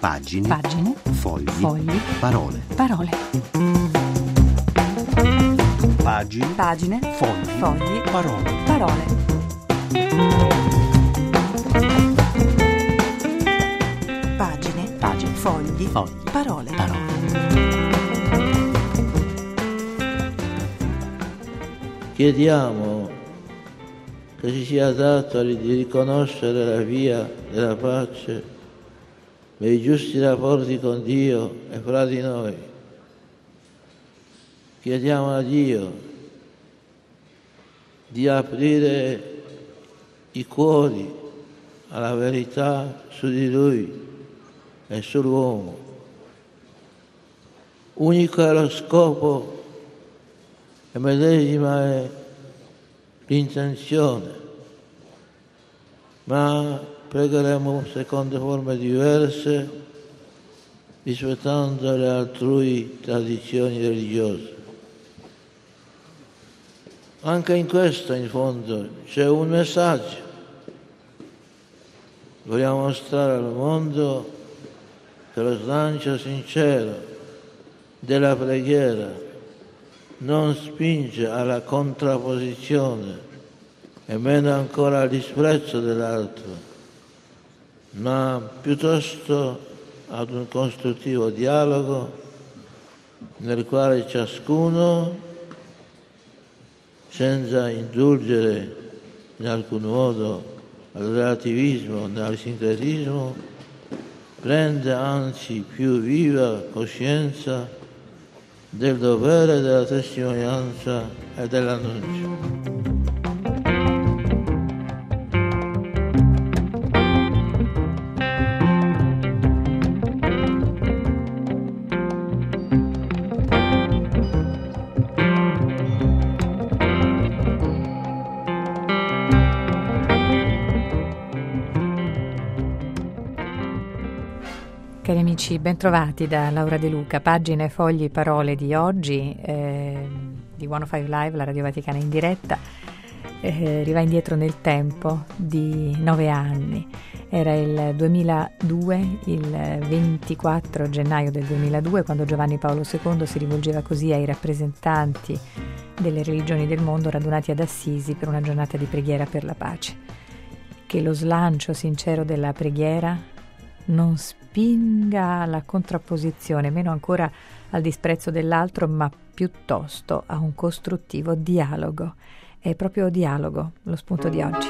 Pagine. Pagine. Fogli. Fogli. Parole. Parole. Pagine. Pagine. Fogli. Fogli. Parole. Parole. Pagine. Pagine. Fogli. Fogli. Parole. Parole. Chiediamo che ci sia dato di riconoscere la via della pace nei giusti rapporti con Dio e fra di noi. Chiediamo a Dio di aprire i cuori alla verità su di Lui e sull'uomo. Unico è lo scopo e medesima è l'intenzione, ma pregheremo secondo forme diverse, rispettando le altrui tradizioni religiose. Anche in questo, in fondo, c'è un messaggio. Vogliamo mostrare al mondo che lo slancio sincero della preghiera non spinge alla contrapposizione e meno ancora al disprezzo dell'altro, ma piuttosto ad un costruttivo dialogo nel quale ciascuno, senza indulgere in alcun modo al relativismo né al sincretismo, prende anzi più viva coscienza del dovere della testimonianza e dell'annuncio. Cari amici, bentrovati da Laura De Luca. Pagine, fogli, parole di oggi, di 105 Live, la Radio Vaticana in diretta. Riva indietro nel tempo di 9 anni. Era il 2002, il 24 gennaio del 2002, quando Giovanni Paolo II si rivolgeva così ai rappresentanti delle religioni del mondo radunati ad Assisi per una giornata di preghiera per la pace. Che lo slancio sincero della preghiera non spinga alla contrapposizione, meno ancora al disprezzo dell'altro, ma piuttosto a un costruttivo dialogo. È proprio dialogo lo spunto di oggi.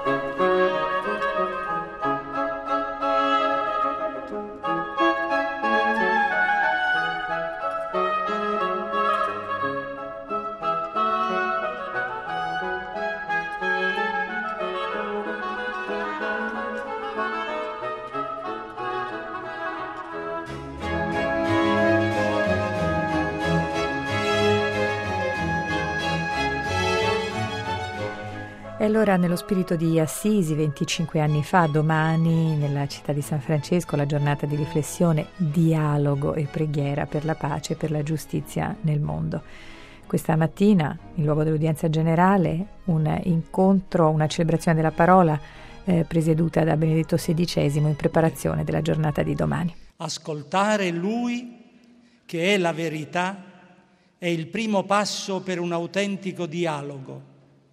E allora, nello spirito di Assisi, 25 anni fa, domani, nella città di San Francesco, la giornata di riflessione, dialogo e preghiera per la pace e per la giustizia nel mondo. Questa mattina, in luogo dell'udienza generale, un incontro, una celebrazione della parola presieduta da Benedetto XVI in preparazione della giornata di domani. Ascoltare Lui, che è la verità, è il primo passo per un autentico dialogo.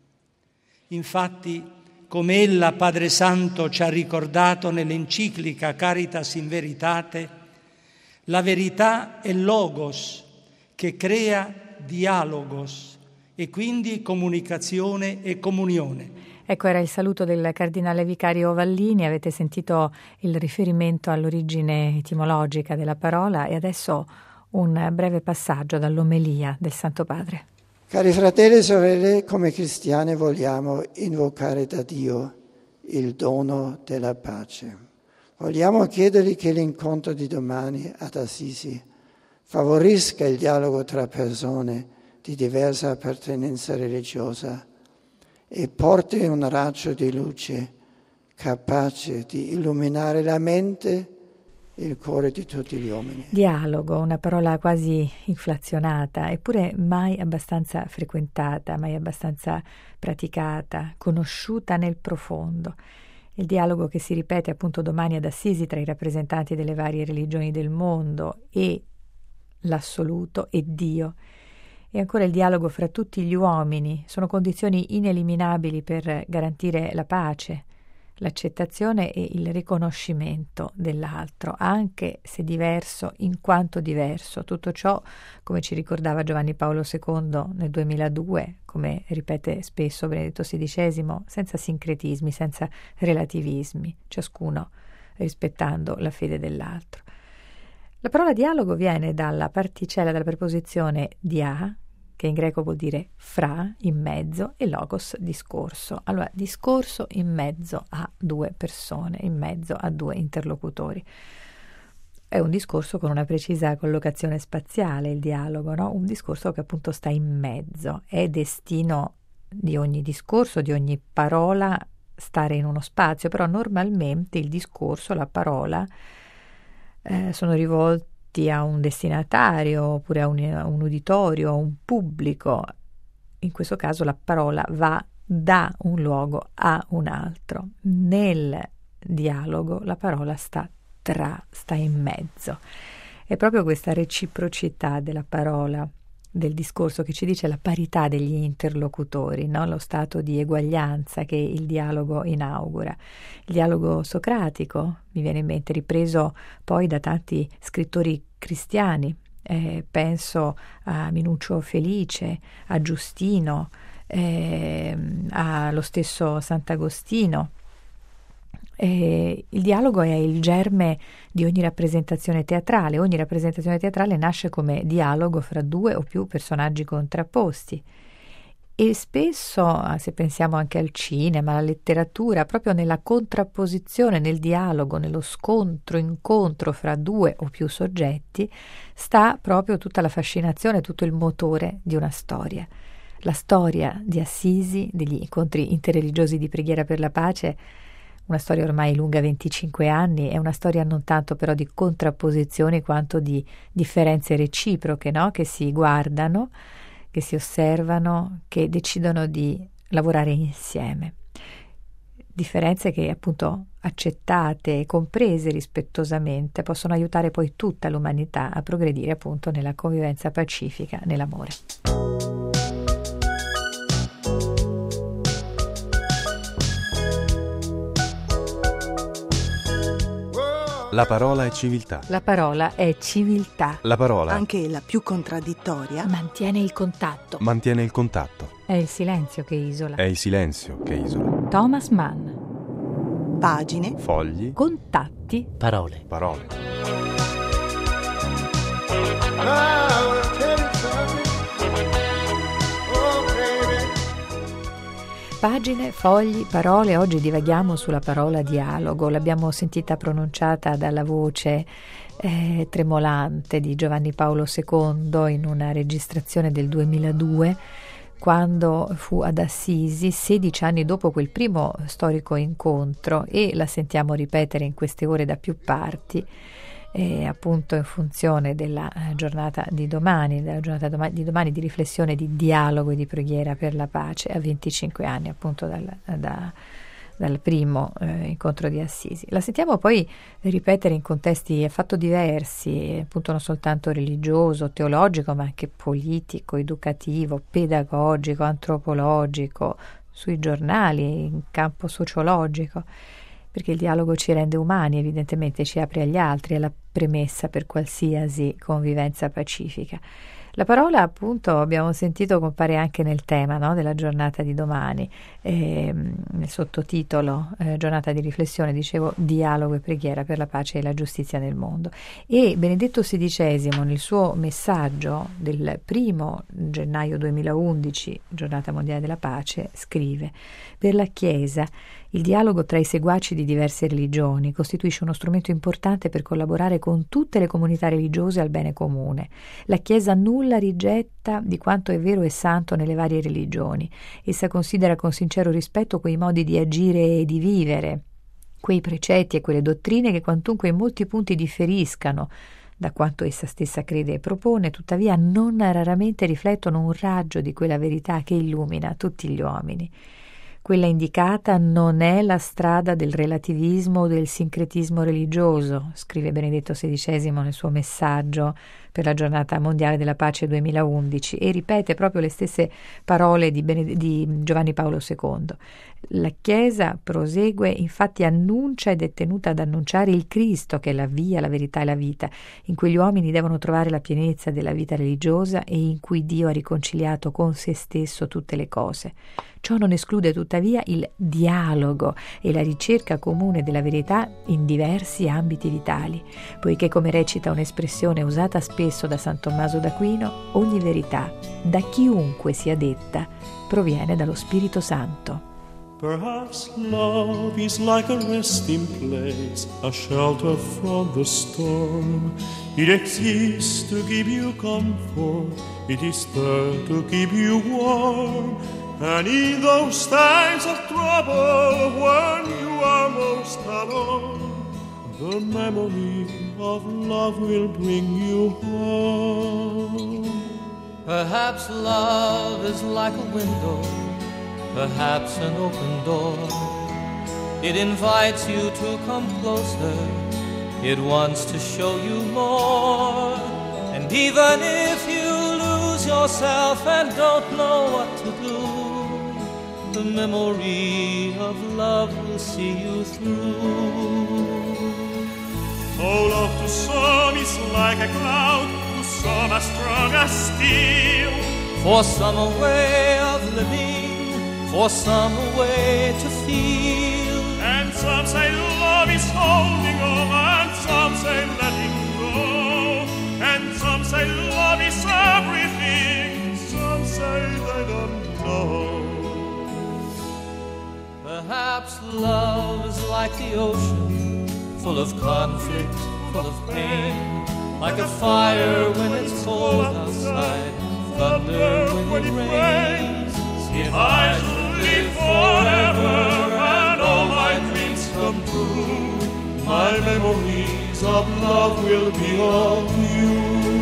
Infatti, come ella, Padre Santo, ci ha ricordato nell'enciclica Caritas in Veritate, la verità è logos, che crea dialogos e quindi comunicazione e comunione. Ecco, era il saluto del cardinale vicario Vallini. Avete sentito il riferimento all'origine etimologica della parola e adesso un breve passaggio dall'omelia del Santo Padre. Cari fratelli e sorelle, come cristiani vogliamo invocare da Dio il dono della pace. Vogliamo chiedergli che l'incontro di domani ad Assisi favorisca il dialogo tra persone di diversa appartenenza religiosa e porti un raggio di luce capace di illuminare la mente il cuore di tutti gli uomini. Dialogo, una parola quasi inflazionata, eppure mai abbastanza frequentata, mai abbastanza praticata, conosciuta nel profondo. il dialogo che si ripete appunto domani ad Assisi tra i rappresentanti delle varie religioni del mondo e l'assoluto e Dio. E ancora il dialogo fra tutti gli uomini sono condizioni ineliminabili per garantire la pace, l'accettazione e il riconoscimento dell'altro, anche se diverso in quanto diverso. Tutto ciò, come ci ricordava Giovanni Paolo II nel 2002, come ripete spesso Benedetto XVI, senza sincretismi, senza relativismi, ciascuno rispettando la fede dell'altro. La parola dialogo viene dalla particella della preposizione dia, che in greco vuol dire fra, in mezzo, e logos, discorso. Allora, discorso in mezzo a due persone, in mezzo a due interlocutori. È un discorso con una precisa collocazione spaziale, il dialogo, no? Un discorso che appunto sta in mezzo. È destino di ogni discorso, di ogni parola, stare in uno spazio, però normalmente il discorso, la parola, sono rivolti a un destinatario oppure a un uditorio, a un pubblico. In questo caso la parola va da un luogo a un altro. Nel dialogo la parola sta in mezzo. È proprio questa reciprocità della parola, del discorso, che ci dice la parità degli interlocutori, no? Lo stato di eguaglianza che il dialogo inaugura. Il dialogo socratico mi viene in mente, ripreso poi da tanti scrittori cristiani, penso a Minuccio Felice, a Giustino, allo stesso Sant'Agostino. Il dialogo è il germe di ogni rappresentazione teatrale. Ogni rappresentazione teatrale nasce come dialogo fra due o più personaggi contrapposti. E spesso, se pensiamo anche al cinema, alla letteratura, proprio nella contrapposizione, nel dialogo, nello incontro fra due o più soggetti, sta proprio tutta la fascinazione, tutto il motore di una storia. La storia di Assisi, degli incontri interreligiosi di preghiera per la pace, una storia ormai lunga 25 anni, è una storia non tanto però di contrapposizioni quanto di differenze reciproche, no? Che si guardano, che si osservano, che decidono di lavorare insieme. Differenze che appunto accettate e comprese rispettosamente possono aiutare poi tutta l'umanità a progredire appunto nella convivenza pacifica, nell'amore. La parola è civiltà. La parola è civiltà. La parola, anche la più contraddittoria, Mantiene il contatto. mantiene il contatto. È il silenzio che isola. È il silenzio che isola. Thomas Mann. pagine, Fogli, Contatti. Parole. parole. Pagine, fogli, parole. Oggi divaghiamo sulla parola dialogo. L'abbiamo sentita pronunciata dalla voce tremolante di Giovanni Paolo II in una registrazione del 2002, quando fu ad Assisi 16 anni dopo quel primo storico incontro, e la sentiamo ripetere in queste ore da più parti, appunto in funzione della giornata di domani, di riflessione, di dialogo e di preghiera per la pace, a 25 anni appunto dal primo incontro di Assisi. La sentiamo poi ripetere in contesti affatto diversi, appunto non soltanto religioso, teologico, ma anche politico, educativo, pedagogico, antropologico, sui giornali, in campo sociologico, perché il dialogo ci rende umani, evidentemente ci apre agli altri, è la premessa per qualsiasi convivenza pacifica. La parola, appunto, abbiamo sentito, compare anche nel tema, no, della giornata di domani, nel sottotitolo giornata di riflessione, dicevo, dialogo e preghiera per la pace e la giustizia nel mondo. E Benedetto XVI, nel suo messaggio del 1 gennaio 2011, giornata mondiale della pace, scrive: per la Chiesa il dialogo tra i seguaci di diverse religioni costituisce uno strumento importante per collaborare con tutte le comunità religiose al bene comune. La Chiesa nulla rigetta di quanto è vero e santo nelle varie religioni. Essa considera con sincero rispetto quei modi di agire e di vivere, quei precetti e quelle dottrine che, quantunque in molti punti differiscano da quanto essa stessa crede e propone, tuttavia non raramente riflettono un raggio di quella verità che illumina tutti gli uomini. Quella indicata non è la strada del relativismo o del sincretismo religioso, scrive Benedetto XVI nel suo messaggio per la Giornata Mondiale della Pace 2011, e ripete proprio le stesse parole di Giovanni Paolo II. La Chiesa, prosegue, infatti annuncia ed è tenuta ad annunciare il Cristo, che è la via, la verità e la vita, in cui gli uomini devono trovare la pienezza della vita religiosa e in cui Dio ha riconciliato con se stesso tutte le cose. Ciò non esclude tuttavia il dialogo e la ricerca comune della verità in diversi ambiti vitali, poiché, come recita un'espressione usata spesso da San Tommaso d'Aquino, ogni verità, da chiunque sia detta, proviene dallo Spirito Santo. Perhaps love is like a resting place, a shelter from the storm. It exists to give you comfort, it is there to keep you warm. And in those times of trouble, when you are most alone, the memory of love will bring you home. Perhaps love is like a window, perhaps an open door. It invites you to come closer, it wants to show you more. And even if you lose yourself and don't know what to do, the memory of love will see you through. Oh, love to some is like a cloud, to some as strong as steel. For some a way of living, for some a way to feel. And some say love is holding on, and some say letting go. And some say love is everything, some say they don't know. Perhaps love is like the ocean, full of conflict, full of pain. Like a fire when it's cold outside, thunder when it rains. If I should live forever and all my dreams come true, my memories of love will be of you.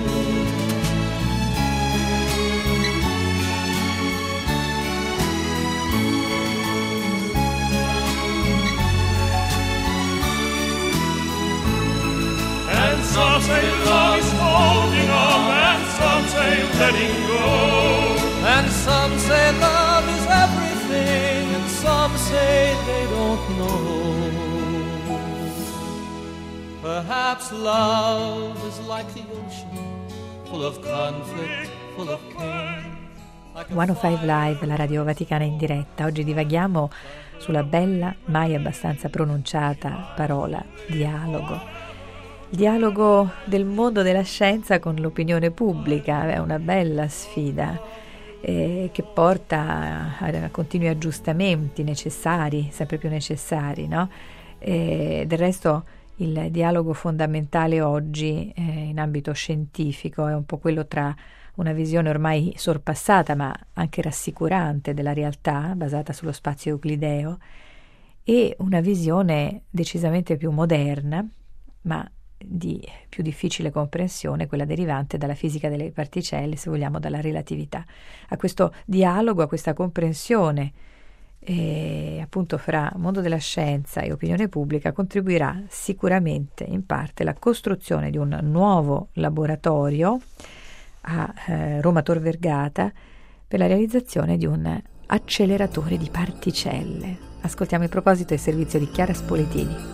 And some say love is holding on, and some say letting go. And some say love is everything, and some say they don't know. Perhaps love is like the ocean, full of conflict, full of pain. 105 Live, la Radio Vaticana in diretta. Oggi divaghiamo sulla bella, mai abbastanza pronunciata parola dialogo. Il dialogo del mondo della scienza con l'opinione pubblica è una bella sfida che porta a continui aggiustamenti necessari, sempre più necessari, no? Del resto il dialogo fondamentale oggi in ambito scientifico è un po' quello tra una visione ormai sorpassata ma anche rassicurante della realtà basata sullo spazio euclideo e una visione decisamente più moderna ma di più difficile comprensione, quella derivante dalla fisica delle particelle, se vogliamo dalla relatività. A questo dialogo, a questa comprensione appunto fra mondo della scienza e opinione pubblica contribuirà sicuramente in parte la costruzione di un nuovo laboratorio a Roma Tor Vergata per la realizzazione di un acceleratore di particelle. Ascoltiamo in proposito il servizio di Chiara Spoletini.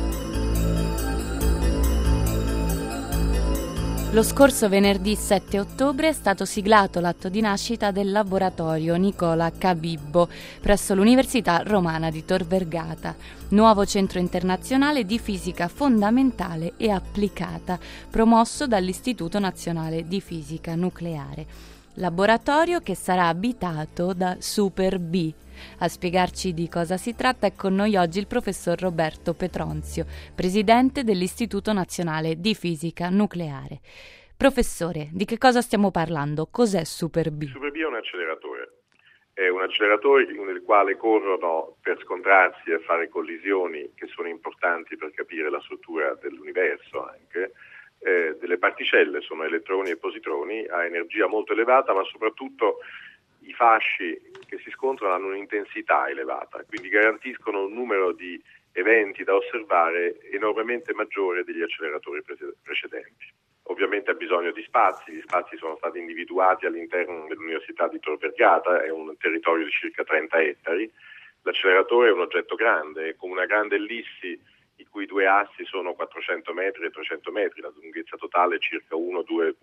Lo scorso venerdì 7 ottobre è stato siglato l'atto di nascita del laboratorio Nicola Cabibbo presso l'Università Romana di Tor Vergata, nuovo centro internazionale di fisica fondamentale e applicata, promosso dall'Istituto Nazionale di Fisica Nucleare. Laboratorio che sarà abitato da Super B. A spiegarci di cosa si tratta è con noi oggi il professor Roberto Petronzio, presidente dell'Istituto Nazionale di Fisica Nucleare. Professore, di che cosa stiamo parlando? Cos'è Super B? Super B è un acceleratore nel quale corrono per scontrarsi e fare collisioni che sono importanti per capire la struttura dell'universo anche. Delle particelle, sono elettroni e positroni a energia molto elevata, ma soprattutto i fasci che si scontrano hanno un'intensità elevata, quindi garantiscono un numero di eventi da osservare enormemente maggiore degli acceleratori precedenti. Ovviamente ha bisogno di spazi, gli spazi sono stati individuati all'interno dell'Università di Tor Vergata, è un territorio di circa 30 ettari. L'acceleratore è un oggetto grande, con una grande ellissi i cui due assi sono 400 metri e 300 metri, la lunghezza totale è circa 1,2,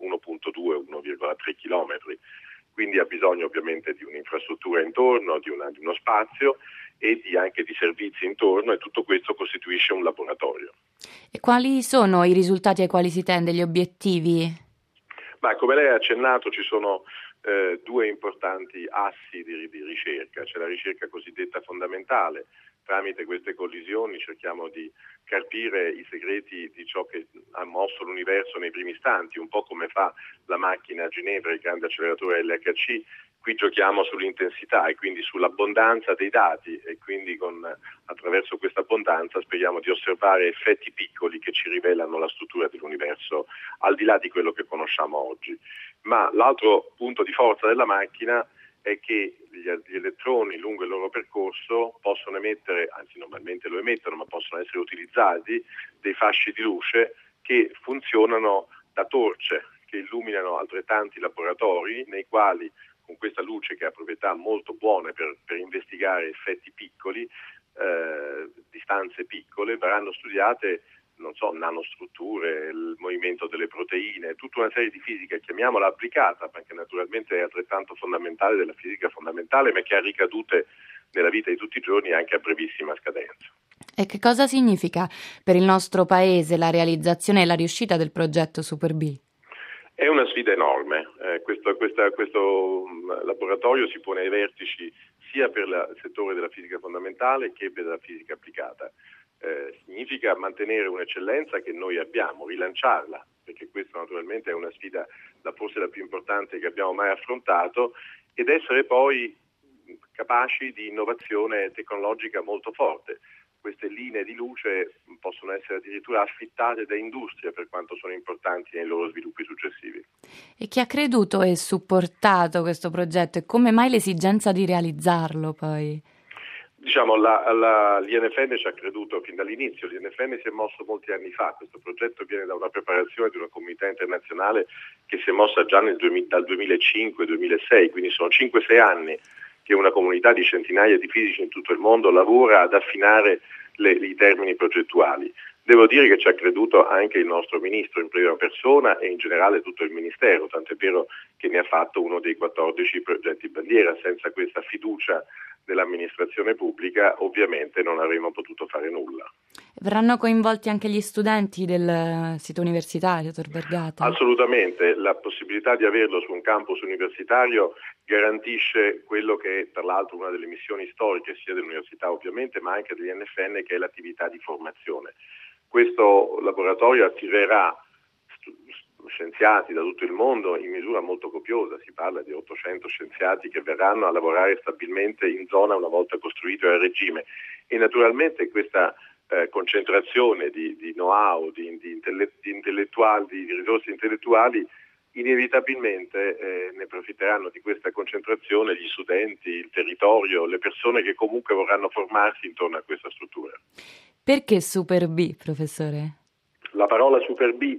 1,3 chilometri. Quindi ha bisogno ovviamente di un'infrastruttura intorno, di uno spazio e anche di servizi intorno, e tutto questo costituisce un laboratorio. E quali sono i risultati ai quali si tende, gli obiettivi? Ma come lei ha accennato ci sono due importanti assi di ricerca. C'è la ricerca cosiddetta fondamentale. Tramite queste collisioni cerchiamo di capire i segreti di ciò che ha mosso l'universo nei primi istanti, un po' come fa la macchina a Ginevra, il grande acceleratore LHC. Qui giochiamo sull'intensità e quindi sull'abbondanza dei dati, e quindi attraverso questa abbondanza speriamo di osservare effetti piccoli che ci rivelano la struttura dell'universo al di là di quello che conosciamo oggi. Ma l'altro punto di forza della macchina è che gli elettroni lungo il loro percorso possono emettere, anzi normalmente lo emettono, ma possono essere utilizzati dei fasci di luce che funzionano da torce, che illuminano altrettanti laboratori nei quali con questa luce, che ha proprietà molto buone per investigare effetti piccoli, distanze piccole, verranno studiate nanostrutture, il movimento delle proteine, tutta una serie di fisica, chiamiamola applicata, perché naturalmente è altrettanto fondamentale della fisica fondamentale, ma che ha ricadute nella vita di tutti i giorni anche a brevissima scadenza. E che cosa significa per il nostro paese la realizzazione e la riuscita del progetto Super B? È una sfida enorme. Questo laboratorio si pone ai vertici sia per il settore della fisica fondamentale che per la fisica applicata. Significa mantenere un'eccellenza che noi abbiamo, rilanciarla, perché questa naturalmente è una sfida forse la più importante che abbiamo mai affrontato, ed essere poi capaci di innovazione tecnologica molto forte. Queste linee di luce possono essere addirittura affittate da industrie per quanto sono importanti nei loro sviluppi successivi. E chi ha creduto e supportato questo progetto, e come mai l'esigenza di realizzarlo poi? Diciamo, l'INFN ci ha creduto fin dall'inizio. L'INFN si è mosso molti anni fa. Questo progetto viene da una preparazione di una comunità internazionale che si è mossa già dal 2005-2006, quindi sono 5-6 anni che una comunità di centinaia di fisici in tutto il mondo lavora ad affinare i termini progettuali. Devo dire che ci ha creduto anche il nostro ministro in prima persona e in generale tutto il ministero, tant'è vero che ne ha fatto uno dei 14 progetti bandiera. Senza questa fiducia dell'amministrazione pubblica ovviamente non avremmo potuto fare nulla. Verranno coinvolti anche gli studenti del sito universitario Tor Vergata? Assolutamente, la possibilità di averlo su un campus universitario garantisce quello che è tra l'altro una delle missioni storiche sia dell'università ovviamente, ma anche dell'INFN, che è l'attività di formazione. Questo laboratorio attirerà scienziati da tutto il mondo in misura molto copiosa, si parla di 800 scienziati che verranno a lavorare stabilmente in zona una volta costruito a regime, e naturalmente questa concentrazione di know-how, di intellettuali, di risorse intellettuali, inevitabilmente ne profitteranno di questa concentrazione gli studenti, il territorio, le persone che comunque vorranno formarsi intorno a questa struttura. Perché Super B, professore? La parola Super B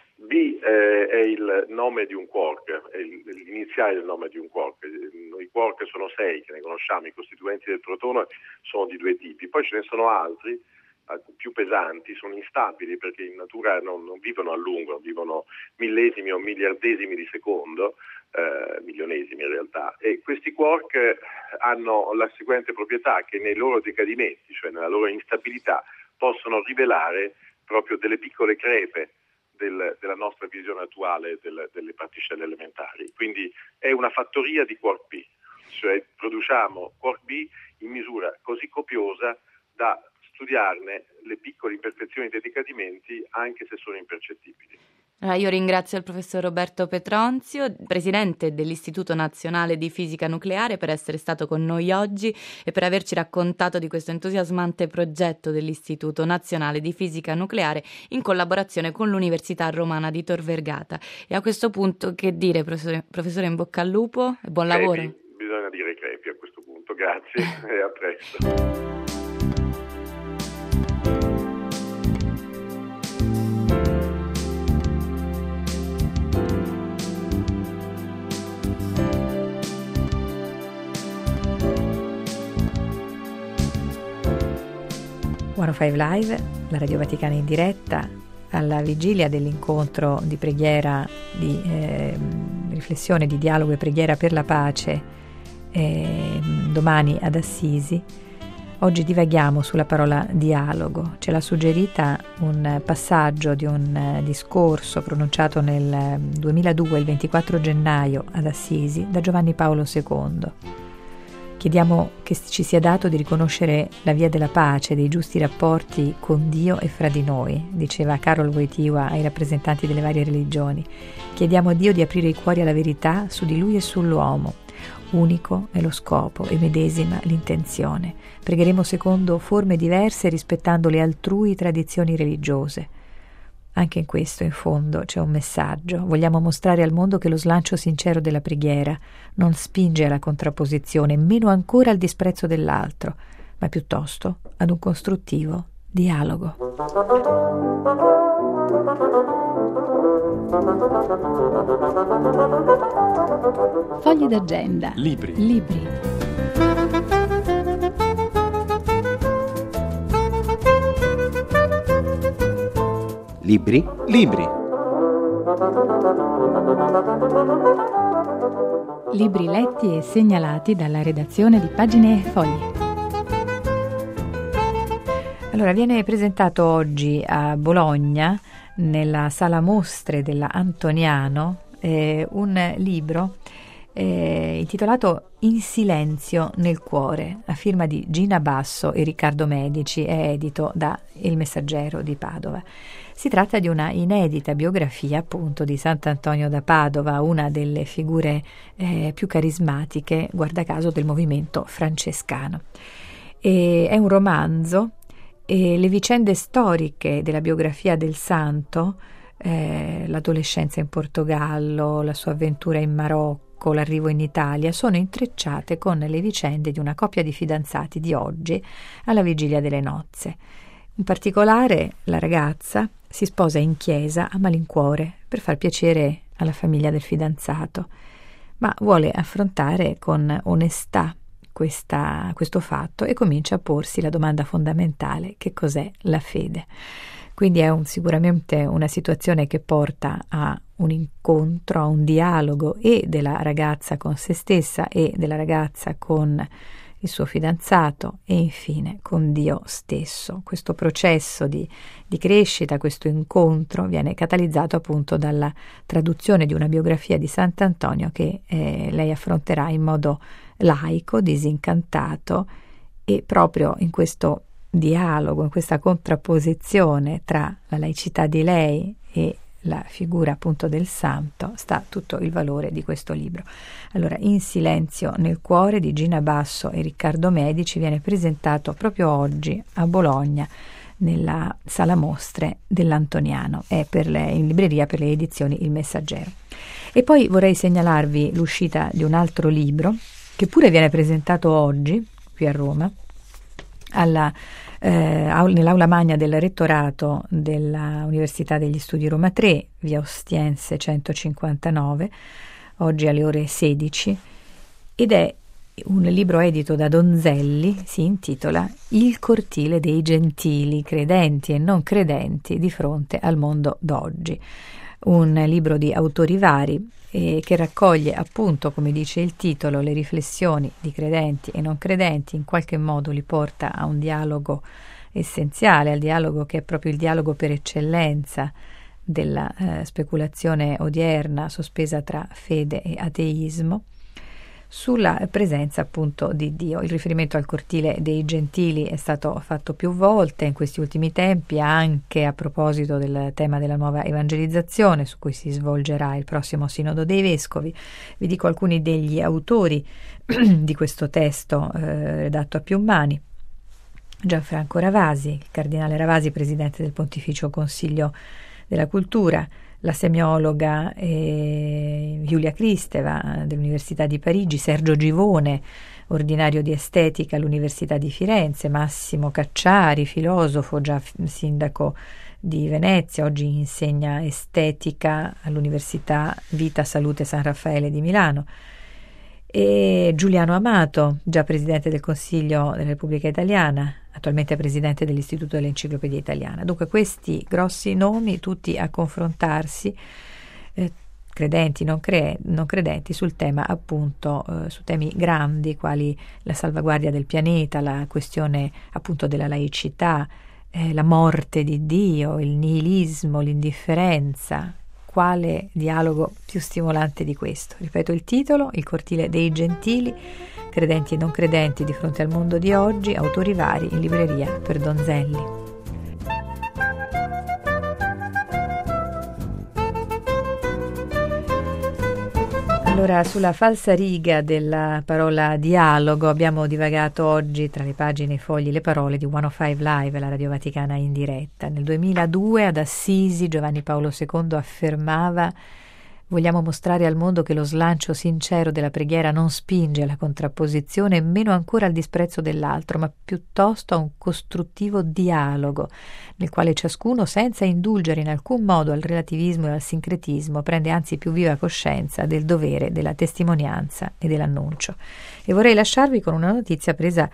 è il nome di un quark, è l'iniziale del nome di un quark. I quark sono 6 che ne conosciamo, i costituenti del protone sono di 2 tipi, poi ce ne sono altri più pesanti, sono instabili perché in natura non vivono a lungo, vivono millesimi o miliardesimi di secondo, milionesimi in realtà, e questi quark hanno la seguente proprietà, che nei loro decadimenti, cioè nella loro instabilità, possono rivelare proprio delle piccole crepe della nostra visione attuale delle particelle elementari. Quindi è una fattoria di quark B, cioè produciamo quark B in misura così copiosa da studiarne le piccole imperfezioni dei decadimenti anche se sono impercettibili. Io ringrazio il professor Roberto Petronzio, presidente dell'Istituto Nazionale di Fisica Nucleare, per essere stato con noi oggi e per averci raccontato di questo entusiasmante progetto dell'Istituto Nazionale di Fisica Nucleare in collaborazione con l'Università Romana di Tor Vergata. E a questo punto che dire, professore, in bocca al lupo e buon lavoro. Bisogna grazie e a presto. One oh Five Live, la Radio Vaticana in diretta, alla vigilia dell'incontro di preghiera, di riflessione, di dialogo e preghiera per la pace domani ad Assisi. Oggi divaghiamo sulla parola dialogo. Ce l'ha suggerita un passaggio di un discorso pronunciato nel 2002, il 24 gennaio ad Assisi, da Giovanni Paolo II. Chiediamo che ci sia dato di riconoscere la via della pace, dei giusti rapporti con Dio e fra di noi, diceva Karol Wojtyła ai rappresentanti delle varie religioni. Chiediamo a Dio di aprire i cuori alla verità su di Lui e sull'uomo. Unico è lo scopo e medesima l'intenzione. Pregheremo secondo forme diverse rispettando le altrui tradizioni religiose. Anche in questo, in fondo, c'è un messaggio. Vogliamo mostrare al mondo che lo slancio sincero della preghiera non spinge alla contrapposizione, meno ancora al disprezzo dell'altro, ma piuttosto ad un costruttivo dialogo. Fogli d'agenda. Libri. Libri? Libri letti e segnalati dalla redazione di Pagine e Fogli. Allora, viene presentato oggi a Bologna, nella sala mostre della Antoniano, un libro intitolato In silenzio nel cuore, a firma di Gina Basso e Riccardo Medici, è edito da Il Messaggero di Padova. Si tratta di una inedita biografia appunto di Sant'Antonio da Padova, una delle figure più carismatiche, guarda caso, del movimento francescano. È un romanzo e le vicende storiche della biografia del santo, l'adolescenza in Portogallo, la sua avventura in Marocco, l'arrivo in Italia, sono intrecciate con le vicende di una coppia di fidanzati di oggi alla vigilia delle nozze. In particolare, la ragazza si sposa in chiesa a malincuore per far piacere alla famiglia del fidanzato, ma vuole affrontare con onestà questo fatto e comincia a porsi la domanda fondamentale: che cos'è la fede? Quindi è sicuramente una situazione che porta a un incontro, a un dialogo e della ragazza con se stessa e della ragazza con il suo fidanzato e infine con Dio stesso. Questo processo di crescita, questo incontro viene catalizzato appunto dalla traduzione di una biografia di Sant'Antonio che lei affronterà in modo laico, disincantato, e proprio in questo dialogo, in questa contrapposizione tra la laicità di lei e la figura appunto del santo sta tutto il valore di questo libro. Allora, In silenzio nel cuore di Gina Basso e Riccardo Medici viene presentato proprio oggi a Bologna nella sala mostre dell'Antoniano, è in libreria per le edizioni Il Messaggero. E poi vorrei segnalarvi l'uscita di un altro libro che pure viene presentato oggi qui a Roma nell'aula magna del rettorato della Università degli Studi Roma 3, via Ostiense 159, oggi alle ore 16, ed è un libro edito da Donzelli, si intitola Il cortile dei gentili, credenti e non credenti di fronte al mondo d'oggi. Un libro di autori vari che raccoglie appunto, come dice il titolo, le riflessioni di credenti e non credenti, in qualche modo li porta a un dialogo essenziale, al dialogo che è proprio il dialogo per eccellenza della speculazione odierna sospesa tra fede e ateismo, sulla presenza appunto di Dio. Il riferimento al cortile dei gentili è stato fatto più volte in questi ultimi tempi, anche a proposito del tema della nuova evangelizzazione su cui si svolgerà il prossimo Sinodo dei Vescovi. Vi dico alcuni degli autori di questo testo redatto a più mani: Gianfranco Ravasi, il cardinale Ravasi, presidente del Pontificio Consiglio della Cultura, la semiologa Giulia Kristeva dell'Università di Parigi, Sergio Givone, ordinario di estetica all'Università di Firenze, Massimo Cacciari, filosofo, già sindaco di Venezia, oggi insegna estetica all'Università Vita Salute San Raffaele di Milano, e Giuliano Amato, già presidente del Consiglio della Repubblica Italiana, attualmente presidente dell'Istituto dell'Enciclopedia Italiana. Dunque questi grossi nomi, tutti a confrontarsi, credenti, non credenti, sul tema appunto, su temi grandi quali la salvaguardia del pianeta, la questione appunto della laicità, la morte di Dio, il nihilismo, l'indifferenza. Quale dialogo più stimolante di questo? Ripeto il titolo: Il cortile dei gentili, credenti e non credenti di fronte al mondo di oggi, autori vari, in libreria per Donzelli. Allora, sulla falsariga della parola dialogo abbiamo divagato oggi tra le pagine e i fogli le parole di 105 Live, la Radio Vaticana in diretta. Nel 2002 ad Assisi Giovanni Paolo II affermava: vogliamo mostrare al mondo che lo slancio sincero della preghiera non spinge alla contrapposizione e meno ancora al disprezzo dell'altro, ma piuttosto a un costruttivo dialogo nel quale ciascuno, senza indulgere in alcun modo al relativismo e al sincretismo, prende anzi più viva coscienza del dovere della testimonianza e dell'annuncio. E vorrei lasciarvi con una notizia presa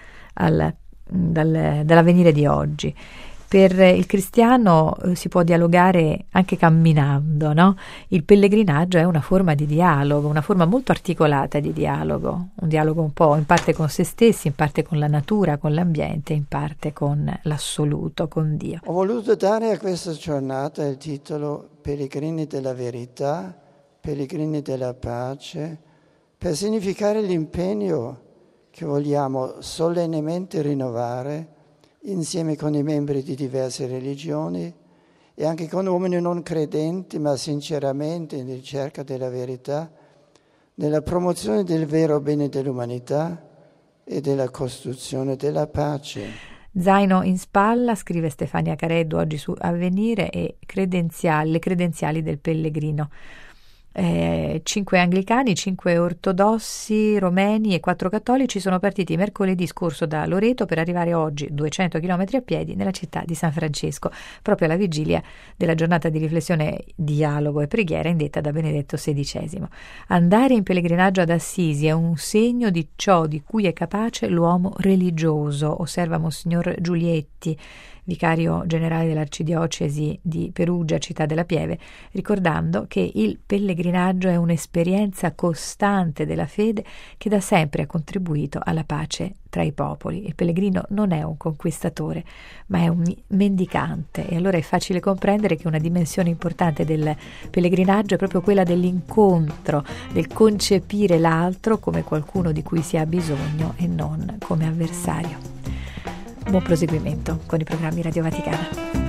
dall'Avvenire di oggi. Per il cristiano si può dialogare anche camminando, no? Il pellegrinaggio è una forma di dialogo, una forma molto articolata di dialogo, un dialogo un po' in parte con se stessi, in parte con la natura, con l'ambiente, in parte con l'assoluto, con Dio. Ho voluto dare a questa giornata il titolo Pellegrini della verità, pellegrini della pace, per significare l'impegno che vogliamo solennemente rinnovare insieme con i membri di diverse religioni e anche con uomini non credenti, ma sinceramente in ricerca della verità, nella promozione del vero bene dell'umanità e della costruzione della pace. Zaino in spalla, scrive Stefania Careddu oggi su Avvenire, e le credenziali del pellegrino. 5 anglicani, 5 ortodossi romeni e 4 cattolici sono partiti mercoledì scorso da Loreto per arrivare oggi 200 km a piedi nella città di San Francesco, proprio alla vigilia della giornata di riflessione, dialogo e preghiera indetta da Benedetto XVI. Andare in pellegrinaggio ad Assisi è un segno di ciò di cui è capace l'uomo religioso, osserva Monsignor Giulietti, vicario generale dell'Arcidiocesi di Perugia, Città della Pieve, ricordando che il pellegrinaggio è un'esperienza costante della fede che da sempre ha contribuito alla pace tra i popoli. Il pellegrino non è un conquistatore, ma è un mendicante, e allora è facile comprendere che una dimensione importante del pellegrinaggio è proprio quella dell'incontro, del concepire l'altro come qualcuno di cui si ha bisogno e non come avversario. Buon proseguimento con i programmi Radio Vaticana.